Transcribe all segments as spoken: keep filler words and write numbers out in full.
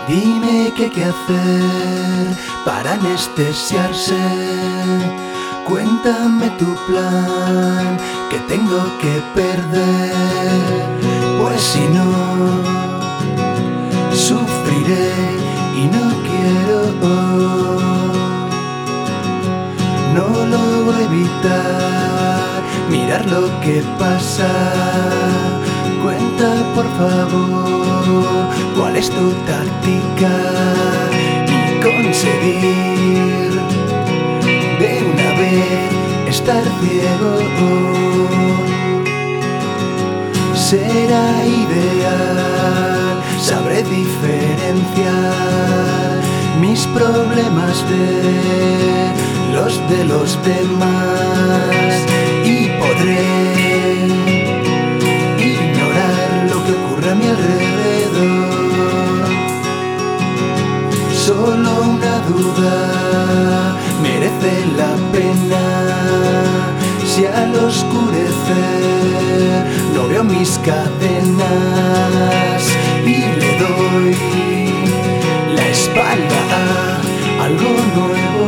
Dime qué hay que hacer para anestesiarse. Cuéntame tu plan, que tengo que perder. Pues si no, sufriré y no quiero. No logro evitar mirar lo que pasa. Cuenta por favor cuál es tu táctica y conseguir de una vez estar ciego. Será ideal, sabré diferenciar mis problemas de los de los demás y podré ignorar lo que ocurre a mi alrededor. Solo una duda merece la pena. Si al oscurecer no veo mis cadenas y le doy la espalda a algo nuevo.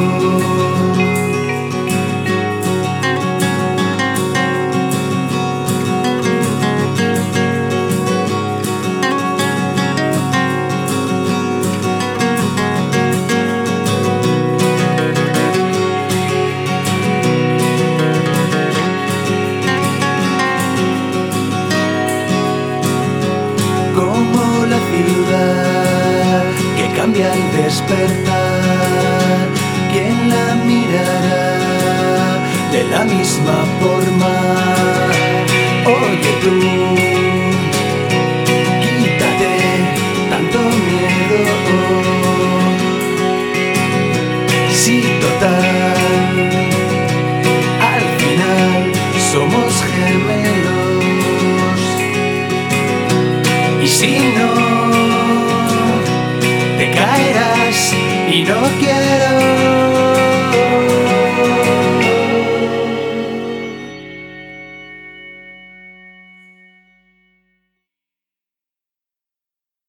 Como la ciudad que cambia al despertar, ¿quién la mirará de la misma forma? Oye tú, quítate tanto miedo. Si total, al final somos gemelos. Y si no, te caerás y no quiero.